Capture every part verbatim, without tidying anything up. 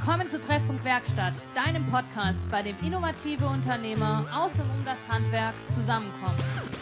Willkommen zu Treffpunkt Werkstatt, deinem Podcast, bei dem innovative Unternehmer aus und um das Handwerk zusammenkommen.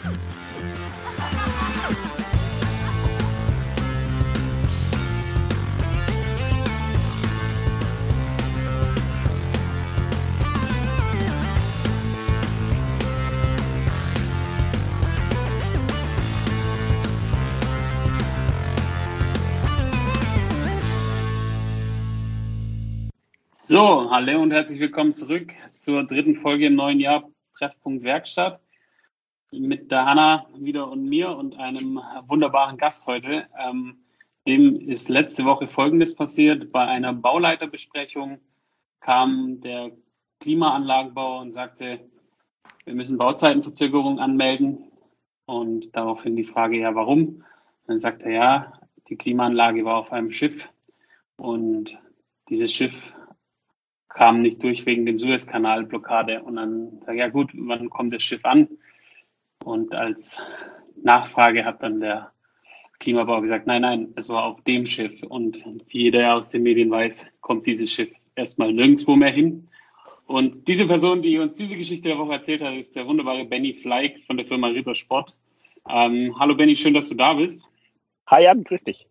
So, hallo und herzlich willkommen zurück zur dritten Folge im neuen Jahr Treffpunkt Werkstatt mit der Hanna wieder und mir und einem wunderbaren Gast heute. Ähm, dem ist letzte Woche Folgendes passiert. Bei einer Bauleiterbesprechung kam der Klimaanlagenbauer und sagte, wir müssen Bauzeitenverzögerung anmelden, und daraufhin die Frage, ja warum? Dann sagt er, ja, die Klimaanlage war auf einem Schiff und dieses Schiff kam nicht durch wegen dem Suezkanalblockade. Und dann sage ich, ja gut, wann kommt das Schiff an? Und als Nachfrage hat dann der Klimabauer gesagt, nein, nein, es war auf dem Schiff. Und wie jeder aus den Medien weiß, kommt dieses Schiff erstmal nirgendwo mehr hin. Und diese Person, die uns diese Geschichte der Woche erzählt hat, ist der wunderbare Benny Fleig von der Firma Ritter Sport. Ähm, hallo Benny, schön, dass du da bist. Hi Jan, grüß dich.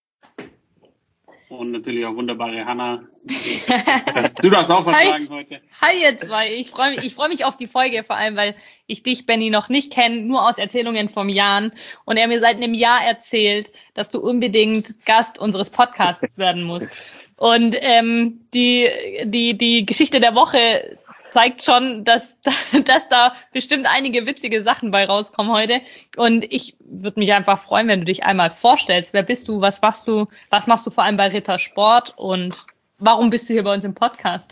Und natürlich auch wunderbare Hanna. Du darfst auch was Hi. sagen heute. Hi ihr zwei, ich freue mich, ich freue mich auf die Folge, vor allem, weil ich dich, Benny, noch nicht kenne, nur aus Erzählungen vom Jan. Und er mir seit einem Jahr erzählt, dass du unbedingt Gast unseres Podcasts werden musst. Und ähm, die, die, die Geschichte der Woche zeigt schon, dass, dass da bestimmt einige witzige Sachen bei rauskommen heute. Und ich würde mich einfach freuen, wenn du dich einmal vorstellst. Wer bist du? Was machst du? Was machst du vor allem bei Ritter Sport? Und warum bist du hier bei uns im Podcast?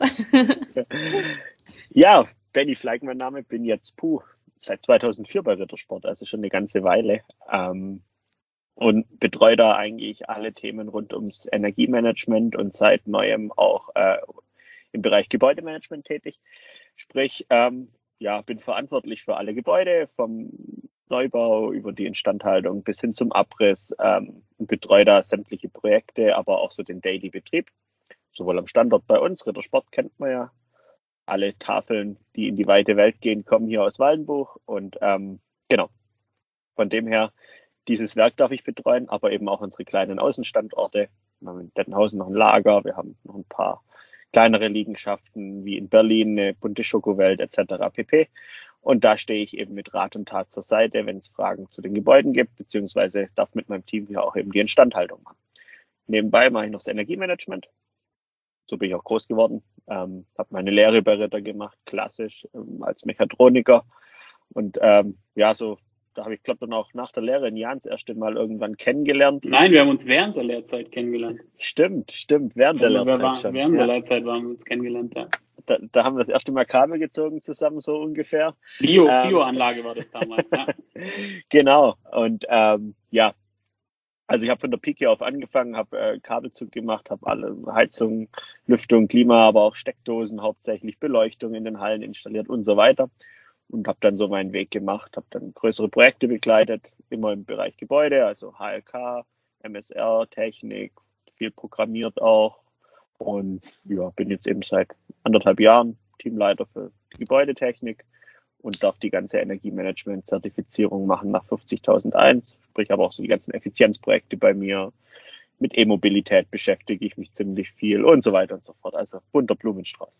Ja, Benny Fleig, mein Name. Bin jetzt puh, seit zweitausendvier bei Ritter Sport, also schon eine ganze Weile. Ähm, und betreue da eigentlich alle Themen rund ums Energiemanagement und seit neuem auch äh, im Bereich Gebäudemanagement tätig. Sprich, ähm, ja, bin verantwortlich für alle Gebäude, vom Neubau über die Instandhaltung bis hin zum Abriss, ähm, und betreue da sämtliche Projekte, aber auch so den Daily-Betrieb, sowohl am Standort bei uns. Ritter Sport kennt man ja. Alle Tafeln, die in die weite Welt gehen, kommen hier aus Waldenbuch. Und ähm, genau, von dem her, dieses Werk darf ich betreuen, aber eben auch unsere kleinen Außenstandorte. Wir haben in Dettenhausen noch ein Lager, wir haben noch ein paar kleinere Liegenschaften wie in Berlin, eine bunte Schokowelt et cetera pp. Und da stehe ich eben mit Rat und Tat zur Seite, wenn es Fragen zu den Gebäuden gibt, beziehungsweise darf mit meinem Team hier auch eben die Instandhaltung machen. Nebenbei mache ich noch das Energiemanagement. So bin ich auch groß geworden. Ähm, habe meine Lehre bei Ritter gemacht, klassisch ähm, als Mechatroniker. Und ähm, ja, so da habe ich, glaube dann auch nach der Lehre in Jahren das erste Mal irgendwann kennengelernt. Nein, wir haben uns während der Lehrzeit kennengelernt. Stimmt, stimmt, während Also der Lehrzeit war, schon. Während ja. der Lehrzeit haben wir uns kennengelernt, ja. Da, da haben wir das erste Mal Kabel gezogen zusammen, so ungefähr. Bio, ähm, Bio-Anlage war das damals, ja. Genau, und ähm, ja, also ich habe von der Pike auf angefangen, habe äh, Kabelzug gemacht, habe alle Heizung, Lüftung, Klima, aber auch Steckdosen, hauptsächlich Beleuchtung in den Hallen installiert und so weiter. Und habe dann so meinen Weg gemacht, habe dann größere Projekte begleitet, immer im Bereich Gebäude, also H L K, M S R, Technik, viel programmiert auch. Und ja, bin jetzt eben seit anderthalb Jahren Teamleiter für die Gebäudetechnik und darf die ganze Energiemanagement-Zertifizierung machen nach fünfzigtausendeins, sprich aber auch so die ganzen Effizienzprojekte bei mir. Mit E-Mobilität beschäftige ich mich ziemlich viel und so weiter und so fort. Also bunter Blumenstrauß.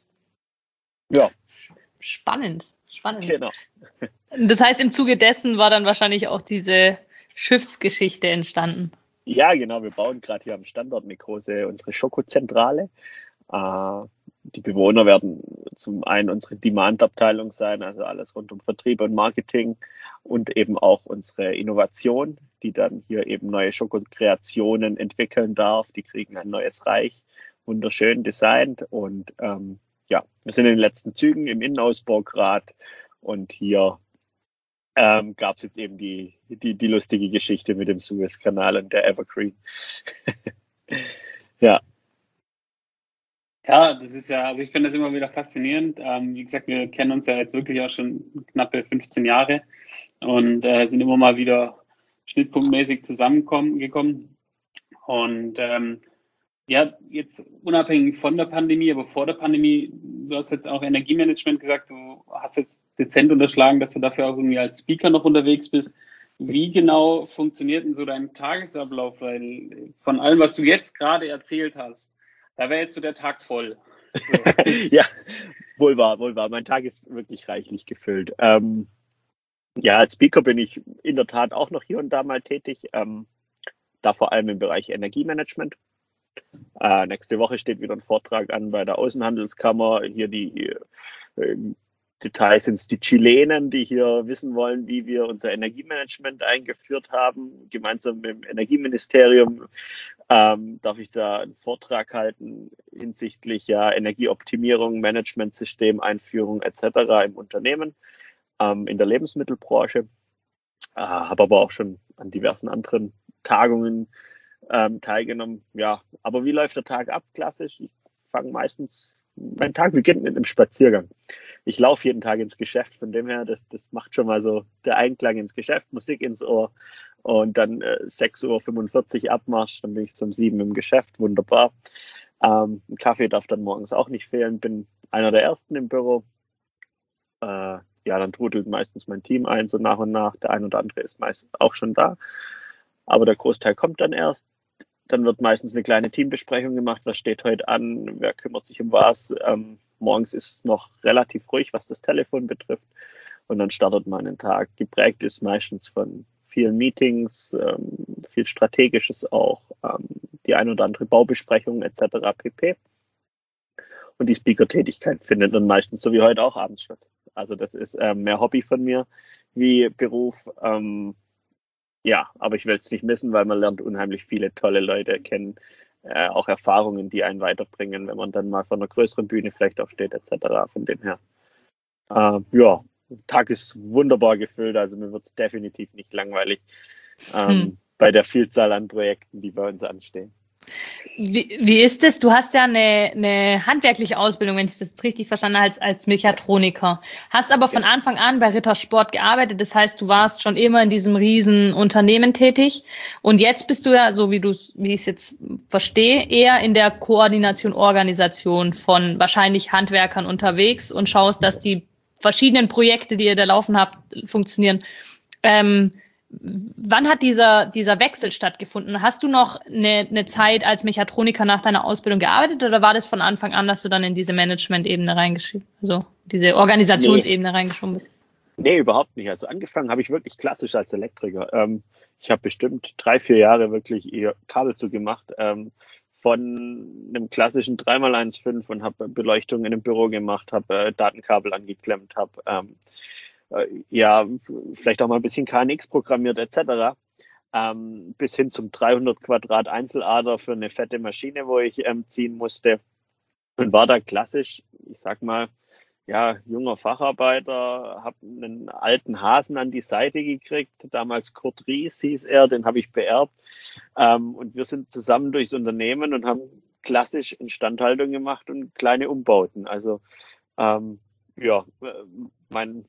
Ja. Spannend, spannend. Genau. Das heißt, im Zuge dessen war dann wahrscheinlich auch diese Schiffsgeschichte entstanden. Ja, genau. Wir bauen gerade hier am Standort eine große, unsere Schokozentrale. Äh, die Bewohner werden zum einen unsere Demand-Abteilung sein, also alles rund um Vertrieb und Marketing und eben auch unsere Innovation, die dann hier eben neue Schokokreationen entwickeln darf. Die kriegen ein neues Reich, wunderschön designt und ähm, ja, wir sind in den letzten Zügen im Innenausbau gerade und hier ähm, gab es jetzt eben die, die, die lustige Geschichte mit dem Suezkanal und der Evergreen. Ja. Ja, das ist ja, also ich finde das immer wieder faszinierend. Ähm, wie gesagt, wir kennen uns ja jetzt wirklich auch schon knappe fünfzehn Jahre und äh, sind immer mal wieder schnittpunktmäßig zusammengekommen. Und ähm, Ja, jetzt unabhängig von der Pandemie, aber vor der Pandemie, du hast jetzt auch Energiemanagement gesagt, du hast jetzt dezent unterschlagen, dass du dafür auch irgendwie als Speaker noch unterwegs bist. Wie genau funktioniert denn so dein Tagesablauf? Weil von allem, was du jetzt gerade erzählt hast, da wäre jetzt so der Tag voll. So. Ja, wohl wahr, wohl wahr. Mein Tag ist wirklich reichlich gefüllt. Ähm, ja, als Speaker bin ich in der Tat auch noch hier und da mal tätig, ähm, da vor allem im Bereich Energiemanagement. Äh, nächste Woche steht wieder ein Vortrag an bei der Außenhandelskammer. Hier die äh, Details sind es die Chilenen, die hier wissen wollen, wie wir unser Energiemanagement eingeführt haben. Gemeinsam mit dem Energieministerium ähm, darf ich da einen Vortrag halten hinsichtlich ja, Energieoptimierung, Managementsystem, Einführung et cetera im Unternehmen, ähm, in der Lebensmittelbranche. Äh, habe aber auch schon an diversen anderen Tagungen Ähm, teilgenommen. Ja, aber wie läuft der Tag ab? Klassisch. Ich fange meistens, mein Tag beginnt mit einem Spaziergang. Ich laufe jeden Tag ins Geschäft, von dem her, das, das macht schon mal so der Einklang ins Geschäft, Musik ins Ohr und dann äh, sechs Uhr fünfundvierzig Abmarsch, dann bin ich zum sieben im Geschäft, wunderbar. Ähm, ein Kaffee darf dann morgens auch nicht fehlen, bin einer der Ersten im Büro. Äh, ja, dann trudelt meistens mein Team ein, so nach und nach. Der ein oder andere ist meistens auch schon da, aber der Großteil kommt dann erst. Dann wird meistens eine kleine Teambesprechung gemacht, was steht heute an, wer kümmert sich um was. Ähm, morgens ist noch relativ ruhig, was das Telefon betrifft. Und dann startet man einen Tag. Geprägt ist meistens von vielen Meetings, ähm, viel Strategisches auch, ähm, die ein oder andere Baubesprechung et cetera pp. Und die Speaker-Tätigkeit findet dann meistens, so wie heute, auch abends statt. Also das ist äh, mehr Hobby von mir wie Beruf. Ähm, Ja, aber ich will es nicht missen, weil man lernt unheimlich viele tolle Leute kennen, äh, auch Erfahrungen, die einen weiterbringen, wenn man dann mal vor einer größeren Bühne vielleicht auch steht, et cetera. Von dem her, äh, ja, der Tag ist wunderbar gefüllt, also mir wird es definitiv nicht langweilig ähm, hm. bei der Vielzahl an Projekten, die bei uns anstehen. Wie, wie ist es? Du hast ja eine, eine handwerkliche Ausbildung, wenn ich das richtig verstanden habe, als, als Mechatroniker. Hast aber von Anfang an bei Rittersport gearbeitet. Das heißt, du warst schon immer in diesem riesen Unternehmen tätig. Und jetzt bist du ja, so wie du, wie ich es jetzt verstehe, eher in der Koordination, Organisation von wahrscheinlich Handwerkern unterwegs und schaust, dass die verschiedenen Projekte, die ihr da laufen habt, funktionieren. Ähm, Wann hat dieser, dieser Wechsel stattgefunden? Hast du noch eine, eine Zeit als Mechatroniker nach deiner Ausbildung gearbeitet oder war das von Anfang an, dass du dann in diese Management-Ebene reingeschrieben, also diese Organisationsebene nee. reingeschoben bist? Nee, überhaupt nicht. Also angefangen habe ich wirklich klassisch als Elektriker. Ähm, ich habe bestimmt drei, vier Jahre wirklich eher Kabelzug gemacht, ähm, von einem klassischen drei mal eins Komma fünf und habe Beleuchtung in einem Büro gemacht, habe äh, Datenkabel angeklemmt, habe ähm, ja, vielleicht auch mal ein bisschen K N X programmiert et cetera. Ähm, bis hin zum dreihundert Quadrat Einzelader für eine fette Maschine, wo ich ähm, ziehen musste. Und war da klassisch, ich sag mal, ja, junger Facharbeiter, habe einen alten Hasen an die Seite gekriegt. Damals Kurt Ries hieß er, den habe ich beerbt. Ähm, und wir sind zusammen durchs Unternehmen und haben klassisch Instandhaltung gemacht und kleine Umbauten. Also ähm, ja, mein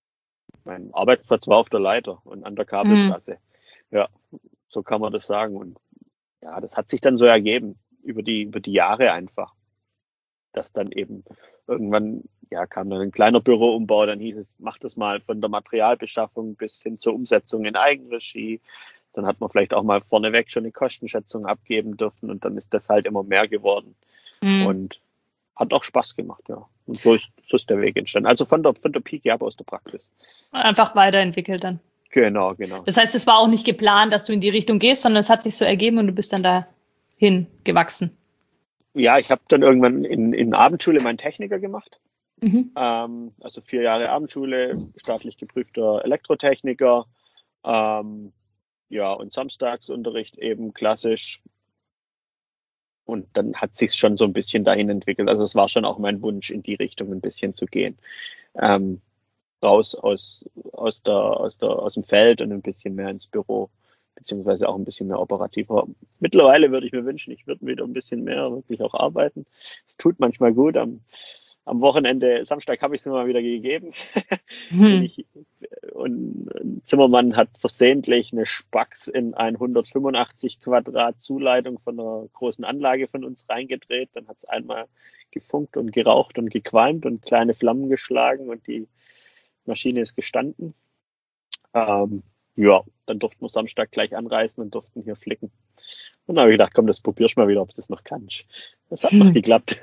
Mein Arbeitsplatz war auf der Leiter und an der Kabeltrasse. Mhm. Ja, so kann man das sagen. Und ja, das hat sich dann so ergeben über die, über die Jahre einfach. Dass dann eben irgendwann, ja, kam dann ein kleiner Büroumbau, dann hieß es, mach das mal von der Materialbeschaffung bis hin zur Umsetzung in Eigenregie. Dann hat man vielleicht auch mal vorneweg schon eine Kostenschätzung abgeben dürfen und dann ist das halt immer mehr geworden. Mhm. Und hat auch Spaß gemacht, ja. Und so ist, so ist der Weg entstanden. Also von der, von der Pike ab aus der Praxis. Einfach weiterentwickelt dann. Genau, genau. Das heißt, es war auch nicht geplant, dass du in die Richtung gehst, sondern es hat sich so ergeben und du bist dann dahin gewachsen. Ja, ich habe dann irgendwann in, in Abendschule meinen Techniker gemacht. Mhm. Ähm, also vier Jahre Abendschule, staatlich geprüfter Elektrotechniker. Ähm, ja, und Samstagsunterricht eben klassisch. Und dann hat sich schon so ein bisschen dahin entwickelt. Also es war schon auch mein Wunsch, in die Richtung ein bisschen zu gehen. Ähm, raus aus, aus, der, aus, der, aus dem Feld und ein bisschen mehr ins Büro, beziehungsweise auch ein bisschen mehr operativer. Mittlerweile würde ich mir wünschen, ich würde wieder ein bisschen mehr wirklich auch arbeiten. Es tut manchmal gut, am, am Wochenende, Samstag habe ich es mir mal wieder gegeben. Hm. ich, und Zimmermann hat versehentlich eine Spax in ein hundertfünfundachtzig Quadrat Zuleitung von einer großen Anlage von uns reingedreht. Dann hat es einmal gefunkt und geraucht und gequalmt und kleine Flammen geschlagen und die Maschine ist gestanden. Ähm, ja, dann durften wir Samstag gleich anreisen und durften hier flicken. Und dann habe ich gedacht, komm, das probierst du mal wieder, ob du das noch kannst. Das hat noch geklappt.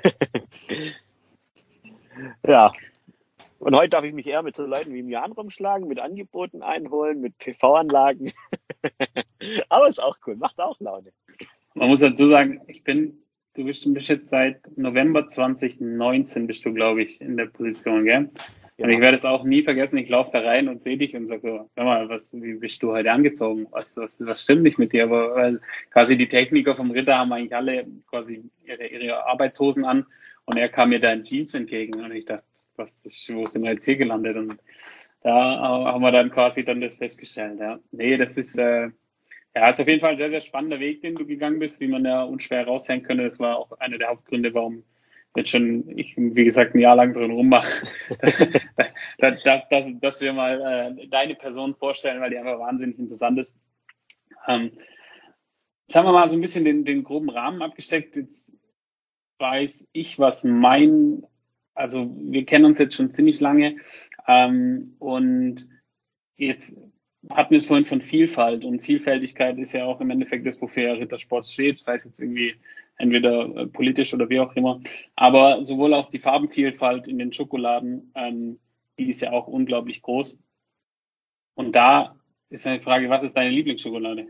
Ja. Und heute darf ich mich eher mit so Leuten wie im Jan rumschlagen, mit Angeboten einholen, mit P V-Anlagen. Aber ist auch cool, macht auch Laune. Man muss dazu sagen, ich bin, du bist, bist jetzt seit November zwanzig neunzehn bist du, glaube ich, in der Position, gell? Ja. Und ich werde es auch nie vergessen, ich laufe da rein und sehe dich und sage so, hör mal, was, wie bist du heute angezogen? Was, was, was stimmt nicht mit dir? Aber weil quasi die Techniker vom Ritter haben eigentlich alle quasi ihre, ihre Arbeitshosen an und er kam mir da in Jeans entgegen und ich dachte, was ist, wo sind wir jetzt hier gelandet? Und da haben wir dann quasi dann das festgestellt, ja. Nee, das ist, äh, ja, ist auf jeden Fall ein sehr, sehr spannender Weg, den du gegangen bist, wie man ja unschwer heraushängen könnte. Das war auch einer der Hauptgründe, warum jetzt schon ich, wie gesagt, ein Jahr lang drin rummache, dass, dass, dass wir mal äh, deine Person vorstellen, weil die einfach wahnsinnig interessant ist. Ähm, jetzt haben wir mal so ein bisschen den, den groben Rahmen abgesteckt. Jetzt weiß ich, was mein, also wir kennen uns jetzt schon ziemlich lange ähm, und jetzt hatten wir es vorhin von Vielfalt und Vielfältigkeit ist ja auch im Endeffekt das, wofür Rittersport steht, sei es jetzt irgendwie entweder äh, politisch oder wie auch immer, aber sowohl auch die Farbenvielfalt in den Schokoladen, ähm, die ist ja auch unglaublich groß. Und da ist eine Frage, was ist deine Lieblingsschokolade?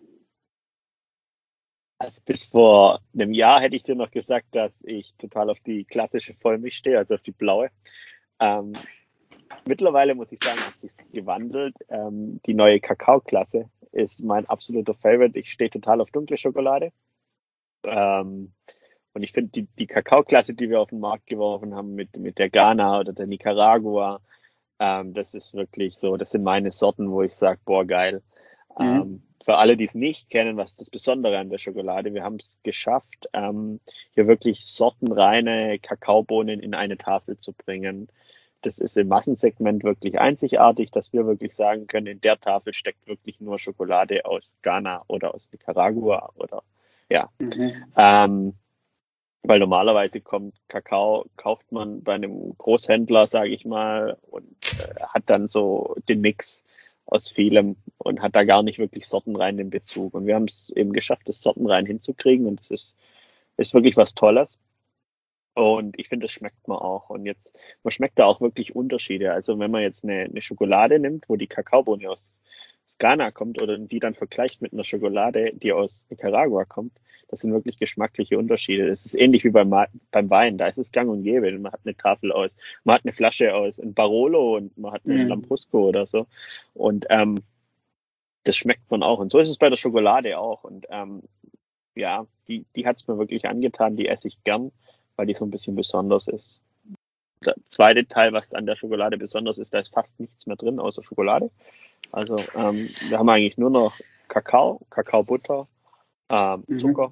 Also bis vor einem Jahr hätte ich dir noch gesagt, dass ich total auf die klassische Vollmilch stehe, also auf die blaue. Ähm, mittlerweile muss ich sagen, hat sich gewandelt. Ähm, die neue Kakao-Klasse ist mein absoluter Favorite. Ich stehe total auf dunkle Schokolade. Ähm, und ich finde die, die Kakao-Klasse, die wir auf den Markt geworfen haben mit, mit der Ghana oder der Nicaragua, ähm, das ist wirklich so, das sind meine Sorten, wo ich sage, boah, geil. Mhm. Ähm, für alle, die es nicht kennen, was ist das Besondere an der Schokolade? Wir haben es geschafft, ähm, hier wirklich sortenreine Kakaobohnen in eine Tafel zu bringen. Das ist im Massensegment wirklich einzigartig, dass wir wirklich sagen können, in der Tafel steckt wirklich nur Schokolade aus Ghana oder aus Nicaragua oder ja. Mhm. Ähm, weil normalerweise kommt Kakao, kauft man bei einem Großhändler, sage ich mal, und äh, hat dann so den Mix aus vielem und hat da gar nicht wirklich sortenrein den Bezug. Und wir haben es eben geschafft, das sortenrein hinzukriegen und es ist, ist wirklich was Tolles. Und ich finde, das schmeckt man auch. Und jetzt, man schmeckt da auch wirklich Unterschiede. Also wenn man jetzt eine, eine Schokolade nimmt, wo die Kakaobohne aus, aus Ghana kommt oder die dann vergleicht mit einer Schokolade, die aus Nicaragua kommt, das sind wirklich geschmackliche Unterschiede. Es ist ähnlich wie beim, beim Wein. Da ist es gang und gäbe. Man hat eine Tafel aus, man hat eine Flasche aus ein Barolo und man hat einen mhm. Lambrusco oder so. Und ähm, das schmeckt man auch. Und so ist es bei der Schokolade auch. Und ähm, ja, die, die hat es mir wirklich angetan. Die esse ich gern, weil die so ein bisschen besonders ist. Der zweite Teil, was an der Schokolade besonders ist, da ist fast nichts mehr drin außer Schokolade. Also ähm, wir haben eigentlich nur noch Kakao, Kakaobutter, ähm, mhm. Zucker.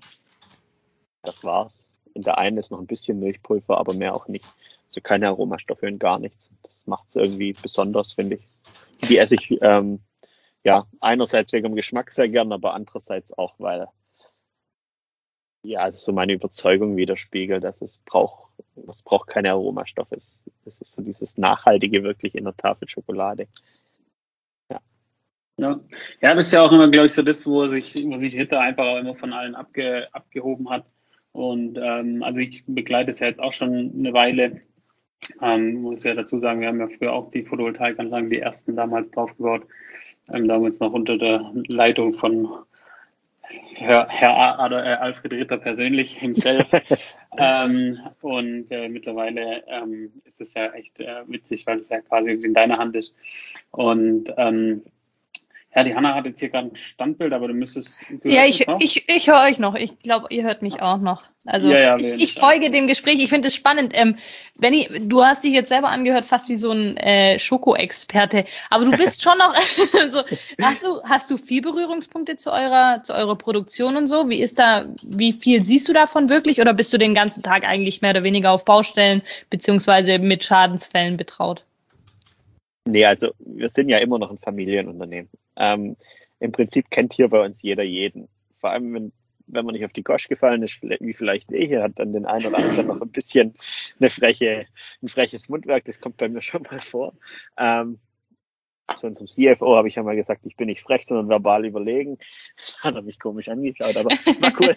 Das war's. In der einen ist noch ein bisschen Milchpulver, aber mehr auch nicht. Also keine Aromastoffe und gar nichts. Das macht es irgendwie besonders, finde ich. Die esse ich ähm, ja einerseits wegen dem Geschmack sehr gern, aber andererseits auch, weil ja, also so meine Überzeugung widerspiegelt, dass es braucht, es braucht keine Aromastoffe. Es, das ist so dieses Nachhaltige wirklich in der Tafel Schokolade. Ja. Ja, ja, das ist ja auch immer, glaube ich, so das, wo sich, wo sich Ritter einfach auch immer von allen abge, abgehoben hat. Und ähm, also ich begleite es ja jetzt auch schon eine Weile. Ähm, muss ja dazu sagen, wir haben ja früher auch die Photovoltaikanlagen, die ersten damals draufgebaut. Ähm, damals noch unter der Leitung von Herr, Herr Alfred Ritter persönlich himself. ähm, und äh, mittlerweile ähm, ist es ja echt äh, witzig, weil es ja quasi in deiner Hand ist. Und ähm, Ja, die Hanna hat jetzt hier gerade ein Standbild, aber du müsstest. Du ja, ich, ich, ich höre euch noch. Ich glaube, ihr hört mich auch noch. Also ja, ja, ich, ich folge dem Gespräch. Ich finde es spannend. Ähm, Benni, du hast dich jetzt selber angehört, fast wie so ein äh, Schoko-Experte. Aber du bist schon noch. so, hast du, hast du viel Berührungspunkte zu eurer, zu eurer Produktion und so? Wie ist da, wie viel siehst du davon wirklich? Oder bist du den ganzen Tag eigentlich mehr oder weniger auf Baustellen beziehungsweise mit Schadensfällen betraut? Nee, also wir sind ja immer noch ein Familienunternehmen. Ähm, Im Prinzip kennt hier bei uns jeder jeden. Vor allem, wenn, wenn man nicht auf die Gosch gefallen ist, wie vielleicht eh, hier hat dann den einen oder anderen noch ein bisschen eine freche, ein freches Mundwerk. Das kommt bei mir schon mal vor. Ähm, zu unserem C F O habe ich ja mal gesagt, ich bin nicht frech, sondern verbal überlegen. Das hat er mich komisch angeschaut, aber war cool.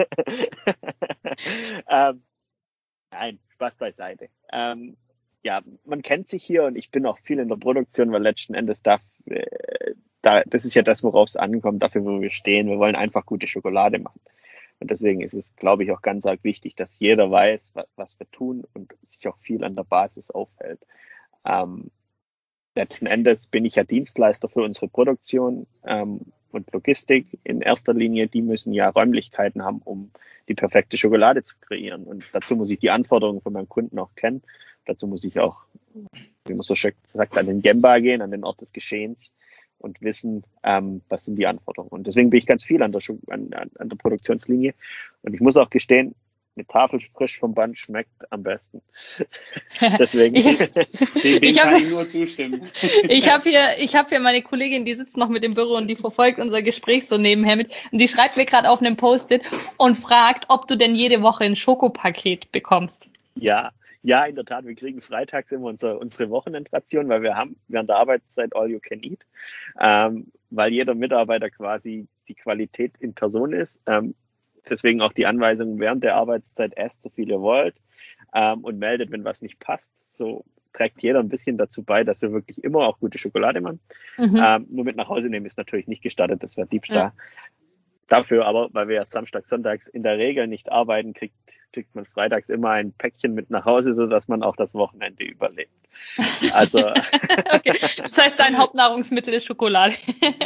ähm, nein, Spaß beiseite. Ähm, Ja, man kennt sich hier und ich bin auch viel in der Produktion, weil letzten Endes darf, äh, da, das ist ja das, worauf es ankommt, dafür, wo wir stehen. Wir wollen einfach gute Schokolade machen. Und deswegen ist es, glaube ich, auch ganz arg wichtig, dass jeder weiß, was, was wir tun und sich auch viel an der Basis aufhält. Ähm, letzten Endes bin ich ja Dienstleister für unsere Produktion ähm, und Logistik. In erster Linie, die müssen ja Räumlichkeiten haben, um die perfekte Schokolade zu kreieren. Und dazu muss ich die Anforderungen von meinem Kunden auch kennen. Dazu muss ich auch, wie man so schön sagt, an den Gemba gehen, an den Ort des Geschehens und wissen, ähm, was sind die Anforderungen. Und deswegen bin ich ganz viel an der, an, an der Produktionslinie. Und ich muss auch gestehen, eine Tafel frisch vom Band schmeckt am besten. Deswegen ich, dem, dem ich kann hab, ich nur zustimmen. ich habe hier, ich habe hier meine Kollegin, die sitzt noch mit im Büro und die verfolgt unser Gespräch so nebenher mit. Und die schreibt mir gerade auf einem Post-it und fragt, ob du denn jede Woche ein Schokopaket bekommst. Ja. Ja, in der Tat, wir kriegen freitags immer unsere, unsere Wochenendration, weil wir haben während der Arbeitszeit All You Can Eat, ähm, weil jeder Mitarbeiter quasi die Qualität in Person ist. Ähm, deswegen auch die Anweisung, während der Arbeitszeit esst, so viel ihr wollt ähm, und meldet, wenn was nicht passt. So trägt jeder ein bisschen dazu bei, dass wir wirklich immer auch gute Schokolade machen. Mhm. Ähm, nur mit nach Hause nehmen ist natürlich nicht gestattet, das wäre Diebstahl. Ja. Dafür aber, weil wir ja Samstag, Sonntags in der Regel nicht arbeiten, kriegt kriegt man freitags immer ein Päckchen mit nach Hause, sodass man auch das Wochenende überlebt. Also, okay. Das heißt, dein Hauptnahrungsmittel ist Schokolade.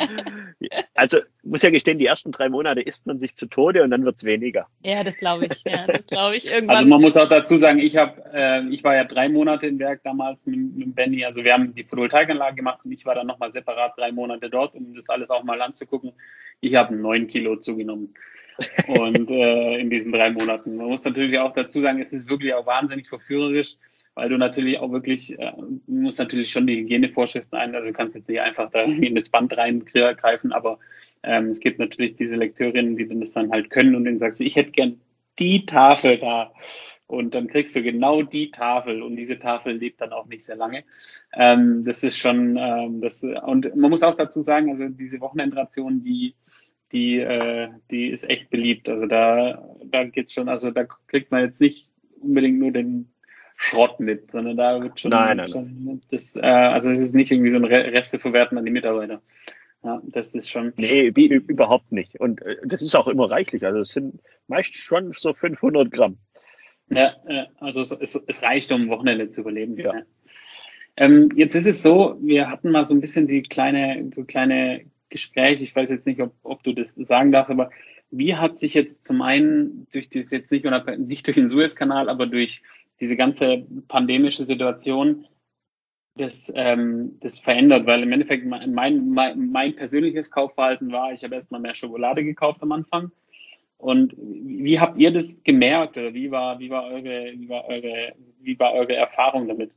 Also, muss ja gestehen, die ersten drei Monate isst man sich zu Tode und dann wird's weniger. Ja, das glaube ich. Ja, das glaube ich irgendwann. Also man muss auch dazu sagen, ich habe, äh, ich war ja drei Monate im Werk damals mit, mit Benni. Also wir haben die Photovoltaikanlage gemacht und ich war dann nochmal separat drei Monate dort, um das alles auch mal anzugucken. Ich habe neun Kilo zugenommen. Und äh, in diesen drei Monaten. Man muss natürlich auch dazu sagen, es ist wirklich auch wahnsinnig verführerisch, weil du natürlich auch wirklich, äh, du musst natürlich schon die Hygienevorschriften ein, also du kannst jetzt nicht einfach da in das Band reingreifen, aber ähm, es gibt natürlich diese Lekteurinnen, die das dann halt können und denen sagst du, ich hätte gern die Tafel da. Und dann kriegst du genau die Tafel und diese Tafel lebt dann auch nicht sehr lange. Ähm, das ist schon, ähm, das, und man muss auch dazu sagen, also diese Wochenendration, die Die, äh, die ist echt beliebt. Also da, da geht's schon, also da kriegt man jetzt nicht unbedingt nur den Schrott mit, sondern da wird schon, nein, nein, schon nein. das, äh, also es ist nicht irgendwie so ein Reste verwerten an die Mitarbeiter. Ja, das ist schon. Nee, wie, überhaupt nicht. Und äh, das ist auch immer reichlich. Also es sind meist schon so fünfhundert Gramm. Ja, äh, also es, es, es reicht, um ein Wochenende zu überleben. Ja. Ja. Ähm, jetzt ist es so, wir hatten mal so ein bisschen die kleine, so kleine Gespräch, ich weiß jetzt nicht, ob, ob du das sagen darfst, aber wie hat sich jetzt zum einen durch das jetzt nicht, nicht durch den Suezkanal, aber durch diese ganze pandemische Situation das, ähm, das verändert? Weil im Endeffekt mein, mein, mein persönliches Kaufverhalten war, ich habe erstmal mehr Schokolade gekauft am Anfang. Und wie habt ihr das gemerkt oder wie war, wie war eure, wie war eure, wie war eure Erfahrung damit?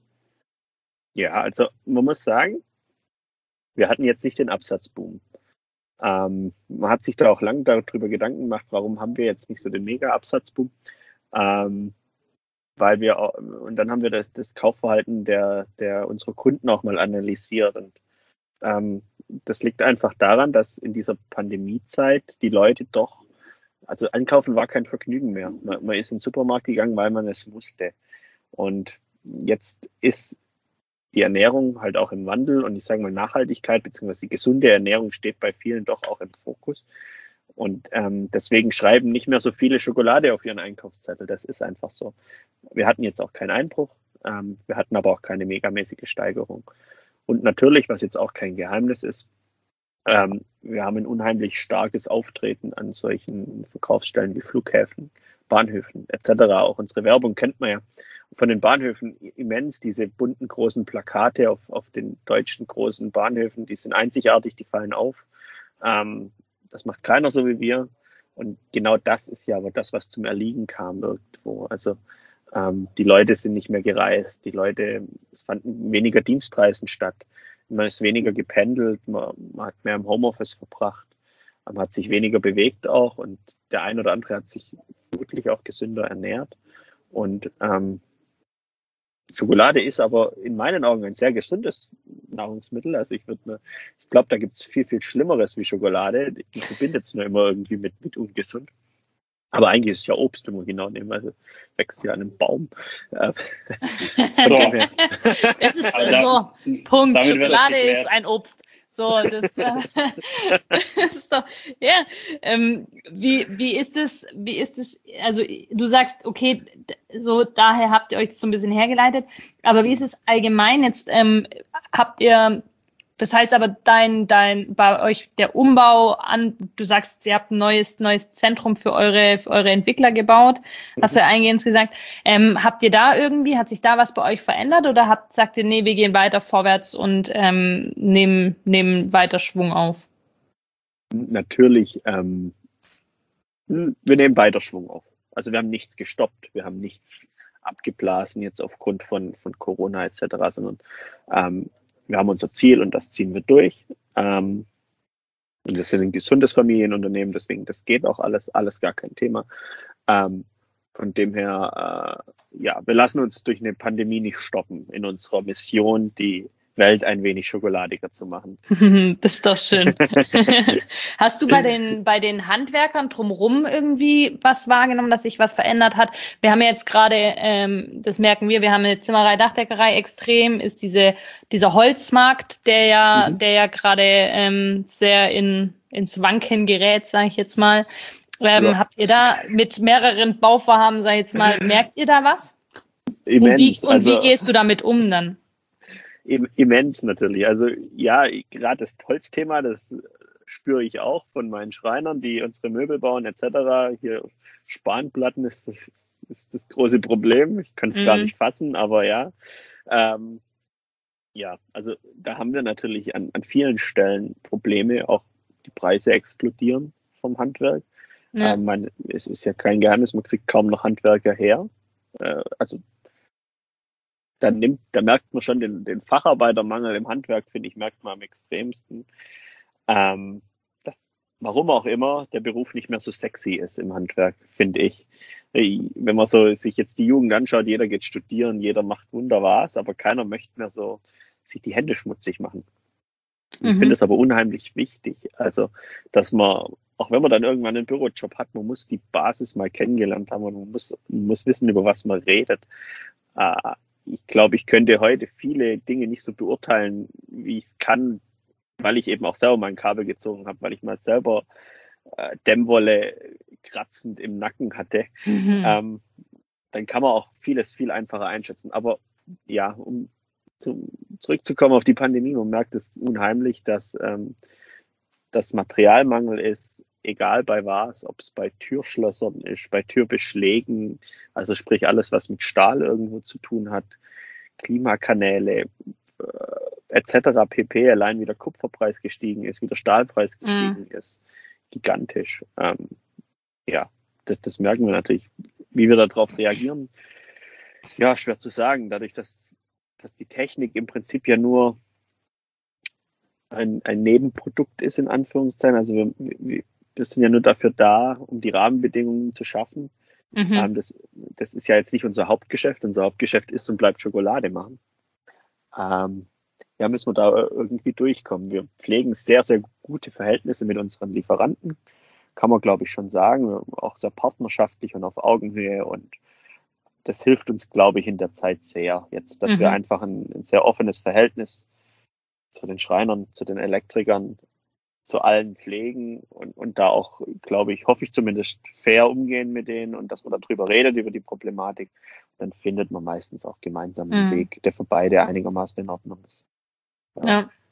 Ja, also man muss sagen, wir hatten jetzt nicht den Absatzboom. Ähm, man hat sich da auch lange darüber Gedanken gemacht, warum haben wir jetzt nicht so den Mega-Absatzboom? Ähm, weil wir, und dann haben wir das, das Kaufverhalten der, der unserer Kunden auch mal analysiert. Und ähm, das liegt einfach daran, dass in dieser Pandemiezeit die Leute doch, also einkaufen war kein Vergnügen mehr. Man, man ist in den Supermarkt gegangen, weil man es musste. Und jetzt ist die Ernährung halt auch im Wandel und ich sage mal Nachhaltigkeit bzw. die gesunde Ernährung steht bei vielen doch auch im Fokus. Und ähm, deswegen schreiben nicht mehr so viele Schokolade auf ihren Einkaufszettel. Das ist einfach so. Wir hatten jetzt auch keinen Einbruch, ähm, wir hatten aber auch keine megamäßige Steigerung. Und natürlich, was jetzt auch kein Geheimnis ist, Ähm, wir haben ein unheimlich starkes Auftreten an solchen Verkaufsstellen wie Flughäfen, Bahnhöfen et cetera. Auch unsere Werbung kennt man ja von den Bahnhöfen immens. Diese bunten großen Plakate auf, auf den deutschen großen Bahnhöfen, die sind einzigartig, die fallen auf. Ähm, das macht keiner so wie wir. Und genau das ist ja aber das, was zum Erliegen kam irgendwo. Also ähm, die Leute sind nicht mehr gereist, die Leute, es fanden weniger Dienstreisen statt. Man ist weniger gependelt, man, man hat mehr im Homeoffice verbracht, man hat sich weniger bewegt auch und der ein oder andere hat sich wirklich auch gesünder ernährt. Und ähm, Schokolade ist aber in meinen Augen ein sehr gesundes Nahrungsmittel. Also ich würde mir, ich glaube, da gibt es viel, viel Schlimmeres wie Schokolade. Ich verbinde es nur immer irgendwie mit, mit ungesund. Aber eigentlich ist es ja Obst, wenn man genau nehmen, also wächst ja an einem Baum. So. Es ist also so, Punkt. Schokolade ist ein Obst. So, das, das ist doch, ja. Ähm, wie, wie ist es, wie ist es, also du sagst, okay, so daher habt ihr euch so ein bisschen hergeleitet, aber wie ist es allgemein jetzt, ähm, habt ihr, das heißt aber dein, dein, bei euch der Umbau an, du sagst, ihr habt ein neues, neues Zentrum für eure, für eure Entwickler gebaut, hast du ja eingehend gesagt. Ähm, habt ihr da irgendwie, hat sich da was bei euch verändert oder habt, sagt ihr, nee, wir gehen weiter vorwärts und ähm, nehmen, nehmen weiter Schwung auf? Natürlich, ähm, wir nehmen weiter Schwung auf. Also wir haben nichts gestoppt, wir haben nichts abgeblasen jetzt aufgrund von, von Corona et cetera, sondern ähm, wir haben unser Ziel und das ziehen wir durch. Ähm, und wir sind ein gesundes Familienunternehmen, deswegen das geht auch alles, alles gar kein Thema. Ähm, von dem her, äh, ja, wir lassen uns durch eine Pandemie nicht stoppen in unserer Mission, die Welt ein wenig schokoladiger zu machen. Das ist doch schön. Hast du bei den, bei den Handwerkern drumherum irgendwie was wahrgenommen, dass sich was verändert hat? Wir haben jetzt gerade, ähm, das merken wir, wir haben eine Zimmerei, Dachdeckerei extrem, ist diese, dieser Holzmarkt, der ja, mhm. der ja gerade ähm, sehr in, ins Wanken gerät, sage ich jetzt mal. Ähm, ja. Habt ihr da mit mehreren Bauvorhaben, sage ich jetzt mal, merkt ihr da was? Immens. Und, wie, und also, wie gehst du damit um dann? Immens natürlich. Also ja, gerade das Holzthema, das spüre ich auch von meinen Schreinern, die unsere Möbel bauen et cetera. Hier Spanplatten ist das, ist das große Problem. Ich kann es mhm. gar nicht fassen, aber ja. Ähm, ja, also da haben wir natürlich an, an vielen Stellen Probleme. Auch die Preise explodieren vom Handwerk. Ja. Ähm, man, es ist ja kein Geheimnis, man kriegt kaum noch Handwerker her. Äh, also Da, nimmt, da merkt man schon den, den Facharbeitermangel im Handwerk, finde ich, merkt man am extremsten. Ähm, das, warum auch immer der Beruf nicht mehr so sexy ist im Handwerk, finde ich. Wenn man so sich jetzt die Jugend anschaut, jeder geht studieren, jeder macht Wunder was, aber keiner möchte mehr so sich die Hände schmutzig machen. Ich mhm. finde es aber unheimlich wichtig, also dass man, auch wenn man dann irgendwann einen Bürojob hat, man muss die Basis mal kennengelernt haben und man muss, man muss wissen, über was man redet. Äh, Ich glaube, ich könnte heute viele Dinge nicht so beurteilen, wie ich es kann, weil ich eben auch selber mein Kabel gezogen habe, weil ich mal selber äh, Dämmwolle kratzend im Nacken hatte. Mhm. Ähm, dann kann man auch vieles viel einfacher einschätzen. Aber ja, um zum, zurückzukommen auf die Pandemie, man merkt es unheimlich, dass ähm, das Materialmangel ist, egal bei was, ob es bei Türschlössern ist, bei Türbeschlägen, also sprich alles, was mit Stahl irgendwo zu tun hat, Klimakanäle äh, et cetera pp. Allein wie der Kupferpreis gestiegen ist, wie der Stahlpreis gestiegen mm. ist, gigantisch. Ähm, ja, das, das merken wir natürlich. Wie wir darauf reagieren, ja, schwer zu sagen. Dadurch, dass, dass die Technik im Prinzip ja nur ein, ein Nebenprodukt ist, in Anführungszeichen. Also wir, wir, wir sind ja nur dafür da, um die Rahmenbedingungen zu schaffen. Mhm. Ähm, das, das ist ja jetzt nicht unser Hauptgeschäft. Unser Hauptgeschäft ist und bleibt Schokolade machen. Ähm, ja, müssen wir da irgendwie durchkommen. Wir pflegen sehr, sehr gute Verhältnisse mit unseren Lieferanten. Kann man, glaube ich, schon sagen. Auch sehr partnerschaftlich und auf Augenhöhe. Und das hilft uns, glaube ich, in der Zeit sehr. Jetzt, dass mhm. wir einfach ein, ein sehr offenes Verhältnis zu den Schreinern, zu den Elektrikern, zu allen pflegen und, und da auch, glaube ich, hoffe ich zumindest, fair umgehen mit denen und dass man darüber redet, über die Problematik. Dann findet man meistens auch gemeinsam einen mhm. Weg, der für beide einigermaßen in Ordnung ist. Ja. ja.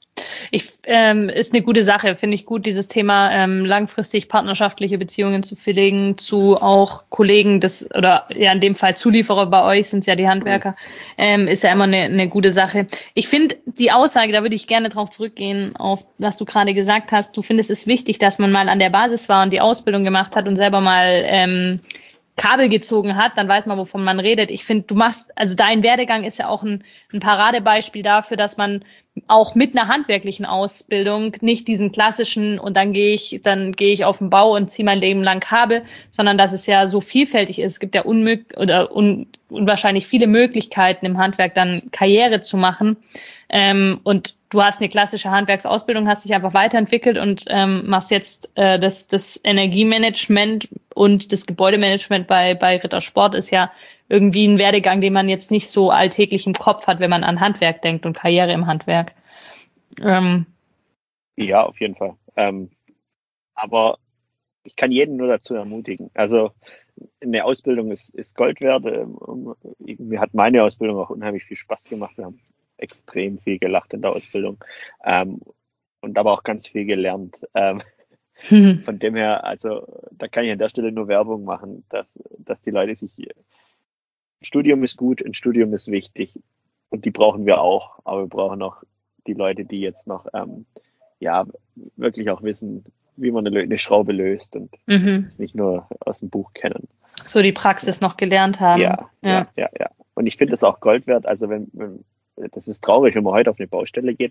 Ich ähm, ist eine gute Sache, finde ich gut, dieses Thema ähm, langfristig partnerschaftliche Beziehungen zu pflegen zu auch Kollegen des oder ja in dem Fall Zulieferer bei euch sind es ja die Handwerker, ähm, ist ja immer eine, eine gute Sache. Ich finde die Aussage, da würde ich gerne drauf zurückgehen, auf was du gerade gesagt hast. Du findest es wichtig, dass man mal an der Basis war und die Ausbildung gemacht hat und selber mal ähm, Kabel gezogen hat, dann weiß man, wovon man redet. Ich finde, du machst, also dein Werdegang ist ja auch ein, ein Paradebeispiel dafür, dass man auch mit einer handwerklichen Ausbildung nicht diesen klassischen und dann gehe ich, dann gehe ich auf den Bau und ziehe mein Leben lang Kabel, sondern dass es ja so vielfältig ist. Es gibt ja unmöglich oder un, unwahrscheinlich viele Möglichkeiten im Handwerk dann Karriere zu machen. Ähm, und du hast eine klassische Handwerksausbildung, hast dich einfach weiterentwickelt und ähm, machst jetzt äh, das, das Energiemanagement und das Gebäudemanagement bei, bei Rittersport ist ja irgendwie ein Werdegang, den man jetzt nicht so alltäglich im Kopf hat, wenn man an Handwerk denkt und Karriere im Handwerk. Ähm. Ja, auf jeden Fall. Ähm, aber ich kann jeden nur dazu ermutigen. Also eine Ausbildung ist, ist Gold wert. Ähm, mir hat meine Ausbildung auch unheimlich viel Spaß gemacht. Wir haben extrem viel gelacht in der Ausbildung ähm, und aber auch ganz viel gelernt. Ähm, hm. Von dem her, also da kann ich an der Stelle nur Werbung machen, dass, dass die Leute sich, ein Studium ist gut, ein Studium ist wichtig und die brauchen wir auch, aber wir brauchen auch die Leute, die jetzt noch ähm, ja wirklich auch wissen, wie man eine, eine Schraube löst und mhm. es nicht nur aus dem Buch kennen. So die Praxis ja. noch gelernt haben. Ja, ja, ja, ja. ja. Und ich finde es auch Gold wert, also wenn, wenn das ist traurig, wenn man heute auf eine Baustelle geht.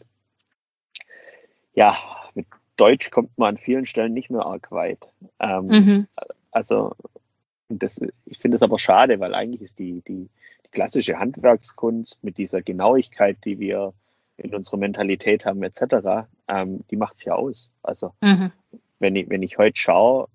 Ja, mit Deutsch kommt man an vielen Stellen nicht mehr arg weit. Ähm, mhm. Also, das, ich finde es aber schade, weil eigentlich ist die, die, die klassische Handwerkskunst mit dieser Genauigkeit, die wir in unserer Mentalität haben, et cetera, ähm, die macht es ja aus. Also, mhm. wenn ich, wenn ich heute schaue,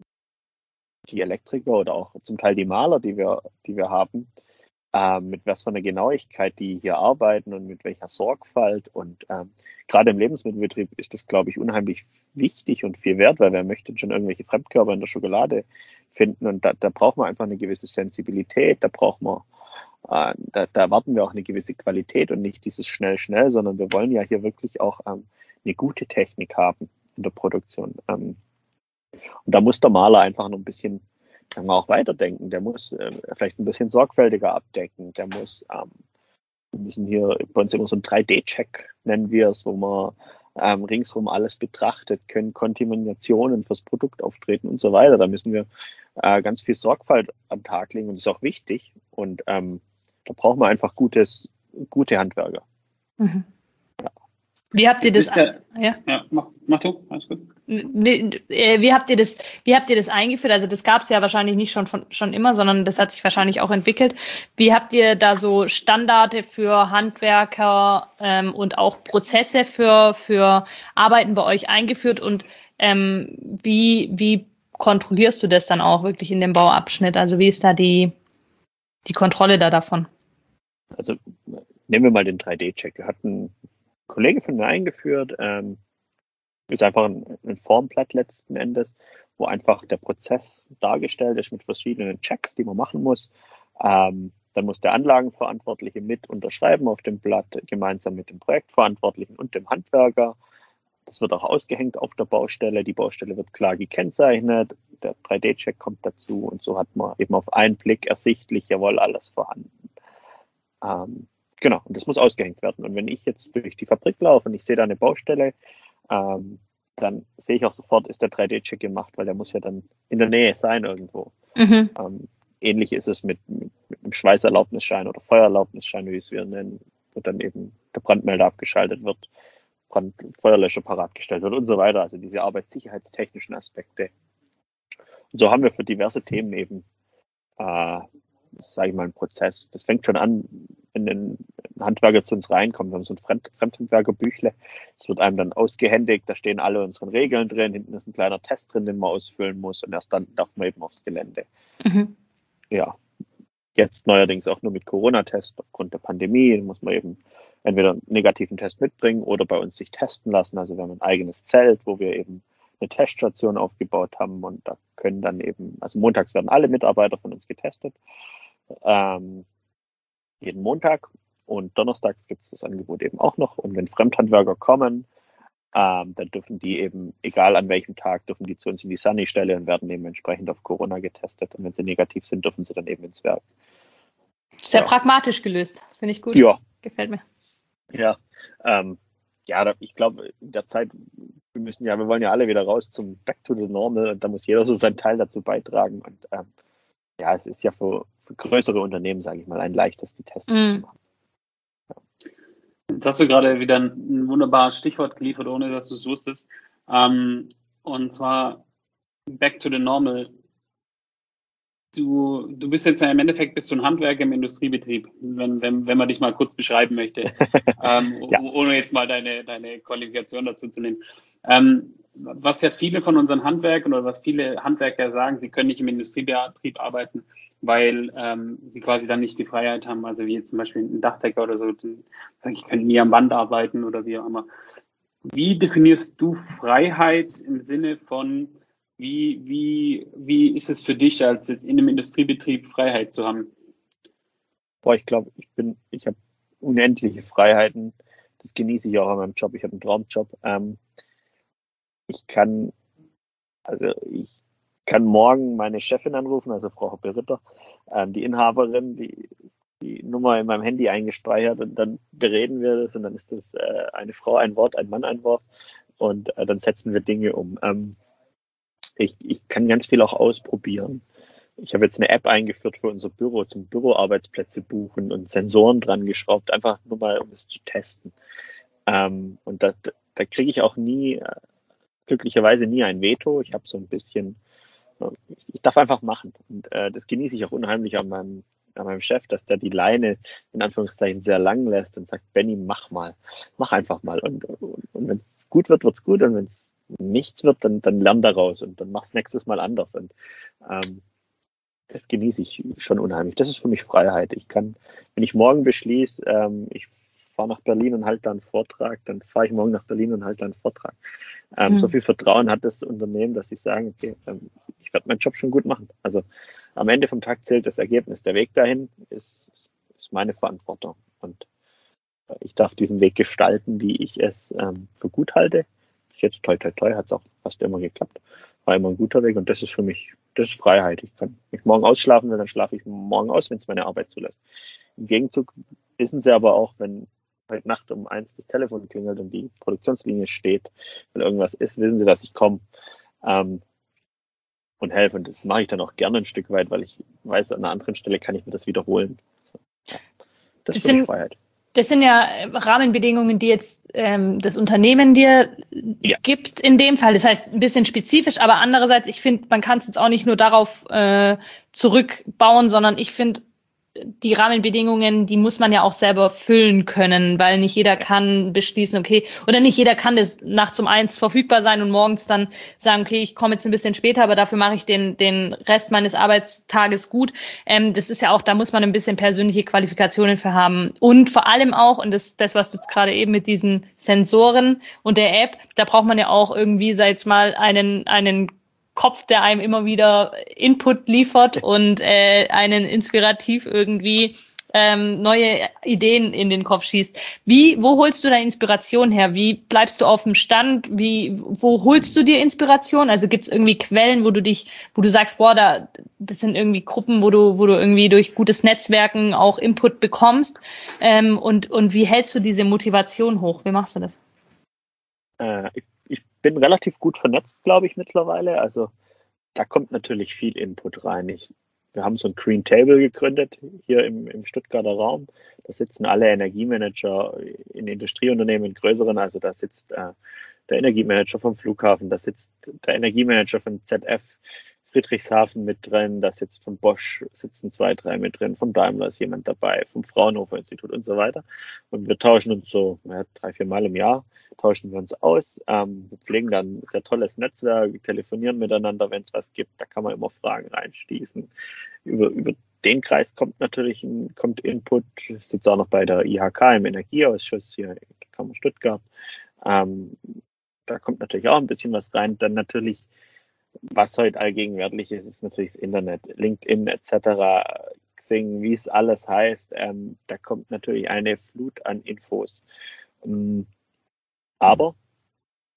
die Elektriker oder auch zum Teil die Maler, die wir, die wir haben, Ähm, mit was für einer Genauigkeit die hier arbeiten und mit welcher Sorgfalt. Und ähm, gerade im Lebensmittelbetrieb ist das, glaube ich, unheimlich wichtig und viel wert, weil wer möchte schon irgendwelche Fremdkörper in der Schokolade finden. Und da, da braucht man einfach eine gewisse Sensibilität, da braucht man, äh, da, da erwarten wir auch eine gewisse Qualität und nicht dieses schnell, schnell, sondern wir wollen ja hier wirklich auch ähm, eine gute Technik haben in der Produktion. Ähm, und da muss der Maler einfach noch ein bisschen kann man auch weiterdenken. Der muss äh, vielleicht ein bisschen sorgfältiger abdecken. Der muss, ähm, wir müssen hier bei uns immer so einen drei D-Check, nennen wir es, wo man ähm, ringsherum alles betrachtet, können Kontaminationen fürs Produkt auftreten und so weiter. Da müssen wir äh, ganz viel Sorgfalt an den Tag legen und das ist auch wichtig. Und ähm, da brauchen wir einfach gutes, gute Handwerker. Mhm. Wie habt ihr das? Ja, ja? ja mach, mach du, alles gut. Wie, wie habt ihr das? Wie habt ihr das eingeführt? Also das gab es ja wahrscheinlich nicht schon von, schon immer, sondern das hat sich wahrscheinlich auch entwickelt. Wie habt ihr da so Standarde für Handwerker ähm, und auch Prozesse für für Arbeiten bei euch eingeführt und ähm, wie wie kontrollierst du das dann auch wirklich in dem Bauabschnitt? Also wie ist da die die Kontrolle da davon? Also nehmen wir mal den drei D-Check. Wir hatten Kollege von mir eingeführt, ähm, ist einfach ein, ein Formblatt letzten Endes, wo einfach der Prozess dargestellt ist mit verschiedenen Checks, die man machen muss. Ähm, dann muss der Anlagenverantwortliche mit unterschreiben auf dem Blatt, gemeinsam mit dem Projektverantwortlichen und dem Handwerker. Das wird auch ausgehängt auf der Baustelle. Die Baustelle wird klar gekennzeichnet. Der drei D-Check kommt dazu und so hat man eben auf einen Blick ersichtlich, jawohl, alles vorhanden. Ähm, Genau, und das muss ausgehängt werden. Und wenn ich jetzt durch die Fabrik laufe und ich sehe da eine Baustelle, ähm, dann sehe ich auch sofort, ist der drei D-Check gemacht, weil der muss ja dann in der Nähe sein irgendwo. Mhm. Ähm, ähnlich ist es mit, mit, mit einem Schweißerlaubnisschein oder Feuererlaubnisschein, wie es wir nennen, wo dann eben der Brandmelder abgeschaltet wird, Brand, Feuerlöscher parat gestellt wird und so weiter. Also diese arbeitssicherheitstechnischen Aspekte. Und so haben wir für diverse Themen eben äh, sage ich mal, ein Prozess. Das fängt schon an, wenn ein Handwerker zu uns reinkommt. Wir haben so ein Fremd Fremdhandwerkerbüchle. Es wird einem dann ausgehändigt, da stehen alle unsere Regeln drin. Hinten ist ein kleiner Test drin, den man ausfüllen muss. Und erst dann darf man eben aufs Gelände. Mhm. Ja, jetzt neuerdings auch nur mit Corona-Test. Aufgrund der Pandemie muss man eben entweder einen negativen Test mitbringen oder bei uns sich testen lassen. Also wir haben ein eigenes Zelt, wo wir eben eine Teststation aufgebaut haben. Und da können dann eben, also montags werden alle Mitarbeiter von uns getestet. Ähm, jeden Montag und donnerstags gibt es das Angebot eben auch noch. Und wenn Fremdhandwerker kommen, Ähm, dann dürfen die eben, egal an welchem Tag, dürfen die zu uns in die Sunny-Stelle und werden eben entsprechend auf Corona getestet. Und wenn sie negativ sind, dürfen sie dann eben ins Werk. Sehr ja. pragmatisch gelöst. Finde ich gut. Ja. Gefällt mir. Ja, ähm, ja, da, ich glaube, in der Zeit, wir müssen ja, wir wollen ja alle wieder raus zum Back to the Normal und da muss jeder so seinen Teil dazu beitragen. Und ähm, ja, es ist ja für, für größere Unternehmen, sage ich mal, ein leichtes, die Tests Mm. zu machen. Jetzt hast du gerade wieder ein, ein wunderbares Stichwort geliefert, ohne dass du es wusstest. Ähm, und zwar Back to the Normal. Du, du bist jetzt ja im Endeffekt bist du ein Handwerker im Industriebetrieb, wenn, wenn, wenn man dich mal kurz beschreiben möchte, ähm, ja. ohne jetzt mal deine, deine Qualifikation dazu zu nehmen. Ähm, was ja viele von unseren Handwerkern oder was viele Handwerker sagen, sie können nicht im Industriebetrieb arbeiten, weil ähm, sie quasi dann nicht die Freiheit haben, also wie zum Beispiel ein Dachdecker oder so, die sagen, ich könnte nie am Band arbeiten oder wie auch immer. Wie definierst du Freiheit im Sinne von Wie, wie, wie ist es für dich, als jetzt in einem Industriebetrieb Freiheit zu haben? Boah, ich glaube, ich bin, ich habe unendliche Freiheiten. Das genieße ich auch an meinem Job. Ich habe einen Traumjob. Ähm, ich kann, also ich kann morgen meine Chefin anrufen, also Frau Hoppe-Ritter, ähm, die Inhaberin, die die Nummer in meinem Handy eingespeichert und dann bereden wir das und dann ist das äh, eine Frau ein Wort, ein Mann ein Wort und äh, dann setzen wir Dinge um. Ähm, Ich, ich kann ganz viel auch ausprobieren. Ich habe jetzt eine App eingeführt für unser Büro, zum Büroarbeitsplätze buchen und Sensoren dran geschraubt, einfach nur mal, um es zu testen. Ähm, und da, da kriege ich auch nie, äh, glücklicherweise nie ein Veto. Ich habe so ein bisschen, äh, ich, ich darf einfach machen. Und äh, das genieße ich auch unheimlich an meinem, an meinem Chef, dass der die Leine in Anführungszeichen sehr lang lässt und sagt, Benny, mach mal, mach einfach mal. Und, und, und wenn es gut wird, wird es gut. Und wenn es nichts wird, dann, dann lern daraus und dann mach's nächstes Mal anders. Und ähm, das genieße ich schon unheimlich. Das ist für mich Freiheit. Ich kann, wenn ich morgen beschließe, ähm, ich fahre nach Berlin und halte da einen Vortrag, dann fahre ich morgen nach Berlin und halte da einen Vortrag. Ähm, mhm. So viel Vertrauen hat das Unternehmen, dass sie sagen, okay, ähm, ich werde meinen Job schon gut machen. Also am Ende vom Tag zählt das Ergebnis. Der Weg dahin ist, ist meine Verantwortung. Und ich darf diesen Weg gestalten, wie ich es ähm, für gut halte. Jetzt toi toi toi hat es auch fast immer geklappt. War immer ein guter Weg und das ist für mich, das ist Freiheit. Ich kann mich morgen ausschlafen will, dann schlafe ich morgen aus, wenn es meine Arbeit zulässt. Im Gegenzug wissen sie aber auch, wenn heute Nacht um eins das Telefon klingelt und die Produktionslinie steht, wenn irgendwas ist, wissen sie, dass ich komme ähm, und helfe. Und das mache ich dann auch gerne ein Stück weit, weil ich weiß, an einer anderen Stelle kann ich mir das wiederholen. Ja, das, das ist für mich Freiheit. Das sind ja Rahmenbedingungen, die jetzt ähm, das Unternehmen dir ja. gibt in dem Fall. Das heißt, ein bisschen spezifisch, aber andererseits, ich finde, man kann es jetzt auch nicht nur darauf äh, zurückbauen, sondern ich finde, die Rahmenbedingungen, die muss man ja auch selber füllen können, weil nicht jeder kann beschließen, okay, oder nicht jeder kann das nachts um eins verfügbar sein und morgens dann sagen, okay, ich komme jetzt ein bisschen später, aber dafür mache ich den den Rest meines Arbeitstages gut. Ähm, das ist ja auch, da muss man ein bisschen persönliche Qualifikationen für haben. Und vor allem auch, und das, das was du jetzt gerade eben mit diesen Sensoren und der App, da braucht man ja auch irgendwie, sag ich mal, einen einen Kopf, der einem immer wieder Input liefert und äh, einen inspirativ irgendwie ähm, neue Ideen in den Kopf schießt. Wie, wo holst du deine Inspiration her? Wie bleibst du auf dem Stand? Wie, wo holst du dir Inspiration? Also gibt es irgendwie Quellen, wo du dich, wo du sagst, boah, da, das sind irgendwie Gruppen, wo du, wo du irgendwie durch gutes Netzwerken auch Input bekommst. Ähm, und und wie hältst du diese Motivation hoch? Wie machst du das? Äh, ich Ich bin relativ gut vernetzt, glaube ich, mittlerweile. Also da kommt natürlich viel Input rein. Ich, wir haben so ein Green Table gegründet hier im, im Stuttgarter Raum. Da sitzen alle Energiemanager in Industrieunternehmen, in größeren. Also da sitzt äh, der Energiemanager vom Flughafen, da sitzt der Energiemanager von Z F Friedrichshafen mit drin, da sitzt von Bosch, sitzen zwei, drei mit drin, von Daimler ist jemand dabei, vom Fraunhofer Institut und so weiter. Und wir tauschen uns so ja, drei, vier Mal im Jahr, tauschen wir uns aus. Ähm, wir pflegen dann ein sehr tolles Netzwerk, telefonieren miteinander, wenn es was gibt. Da kann man immer Fragen reinschießen. Über, über den Kreis kommt natürlich ein, kommt Input. Ich sitze auch noch bei der I H K im Energieausschuss hier in der Kammer Stuttgart. Ähm, da kommt natürlich auch ein bisschen was rein. Dann natürlich, was heute allgegenwärtig ist, ist natürlich das Internet, LinkedIn et cetera, Xing, wie es alles heißt. Ähm, da kommt natürlich eine Flut an Infos. Ähm, aber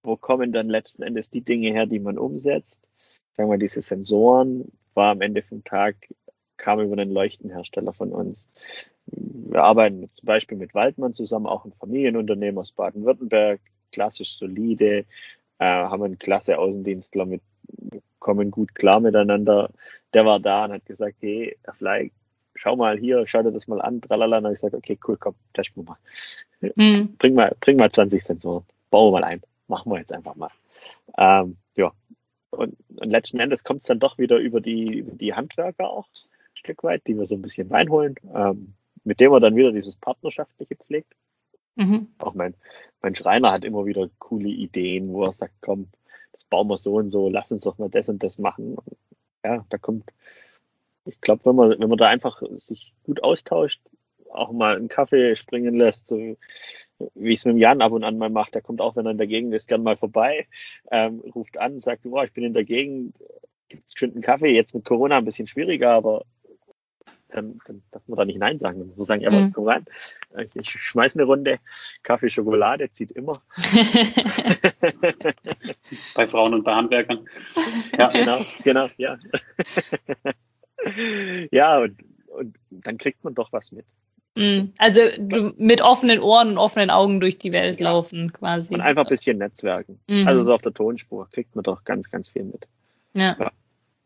wo kommen dann letzten Endes die Dinge her, die man umsetzt. Sagen wir, diese Sensoren war am Ende vom Tag, kam über einen Leuchtenhersteller von uns. Wir arbeiten zum Beispiel mit Waldmann zusammen, auch ein Familienunternehmen aus Baden-Württemberg, klassisch solide, äh, haben einen klasse Außendienstler, mit, kommen gut klar miteinander. Der war da und hat gesagt, hey, Herr Fleig, schau mal hier, schau dir das mal an, tralala. Und dann habe ich gesagt, okay, cool, komm, testen wir mal. Mhm. Bring mal. Bring mal zwanzig Sensoren, bauen wir mal ein, machen wir jetzt einfach mal. Ähm, ja, und, und letzten Endes kommt es dann doch wieder über die, über die Handwerker auch ein Stück weit, die wir so ein bisschen reinholen, ähm, mit dem wir dann wieder dieses Partnerschaftliche pflegt. Mhm. Auch mein, mein Schreiner hat immer wieder coole Ideen, wo er sagt, komm, das bauen wir so und so, lass uns doch mal das und das machen. Und ja, da kommt, ich glaube, wenn man, wenn man da einfach sich gut austauscht, auch mal einen Kaffee springen lässt, so wie ich es mit dem Jan ab und an mal mache, der kommt auch, wenn er in der Gegend ist, gern mal vorbei, ähm, ruft an, sagt, oh, ich bin in der Gegend, gibt es schön einen Kaffee, jetzt mit Corona ein bisschen schwieriger, aber dann, dann darf man da nicht Nein sagen. Dann muss man sagen, ja, mhm. komm rein, ich schmeiß eine Runde, Kaffee, Schokolade, zieht immer. Bei Frauen und bei Handwerkern. Ja, genau, genau, ja. Ja, und, und dann kriegt man doch was mit. Also du, mit offenen Ohren und offenen Augen durch die Welt ja. laufen quasi. Und einfach ein bisschen netzwerken. Mhm. Also so auf der Tonspur kriegt man doch ganz, ganz viel mit. Ja. Ja.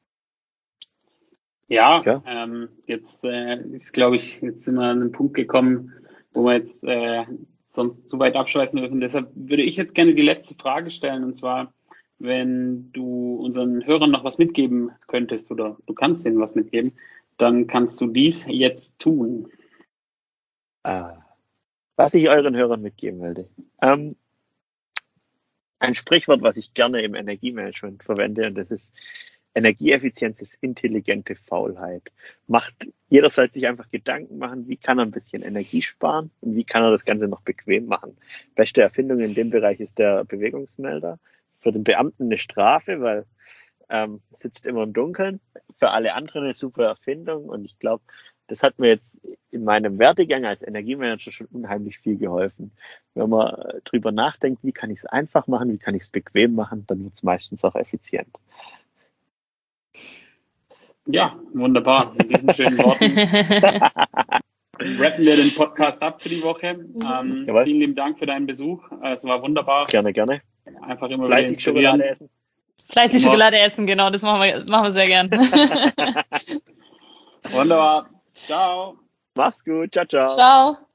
Ja, ja. Ähm, jetzt äh, ist, glaube ich, jetzt sind wir an einen Punkt gekommen, wo wir jetzt äh, sonst zu weit abschweifen dürfen. Deshalb würde ich jetzt gerne die letzte Frage stellen, und zwar, wenn du unseren Hörern noch was mitgeben könntest oder du kannst denen was mitgeben, dann kannst du dies jetzt tun. Ah, was ich euren Hörern mitgeben wollte. Ähm, ein Sprichwort, was ich gerne im Energiemanagement verwende, und das ist: Energieeffizienz ist intelligente Faulheit. Macht, jeder sollte sich einfach Gedanken machen, wie kann er ein bisschen Energie sparen und wie kann er das Ganze noch bequem machen. Beste Erfindung in dem Bereich ist der Bewegungsmelder. Für den Beamten eine Strafe, weil ähm, sitzt immer im Dunkeln. Für alle anderen eine super Erfindung, und ich glaube, das hat mir jetzt in meinem Werdegang als Energiemanager schon unheimlich viel geholfen. Wenn man drüber nachdenkt, wie kann ich es einfach machen, wie kann ich es bequem machen, dann wird es meistens auch effizient. Ja, wunderbar. Mit diesen schönen Worten rappen wir den Podcast ab für die Woche. Ähm, vielen lieben Dank für deinen Besuch. Es war wunderbar. Gerne, gerne. Einfach immer fleißig Schokolade essen. Fleißig immer. Schokolade essen, genau, das machen wir, machen wir sehr gern. Wunderbar. Ciao. Mach's gut. Ciao, ciao. Ciao.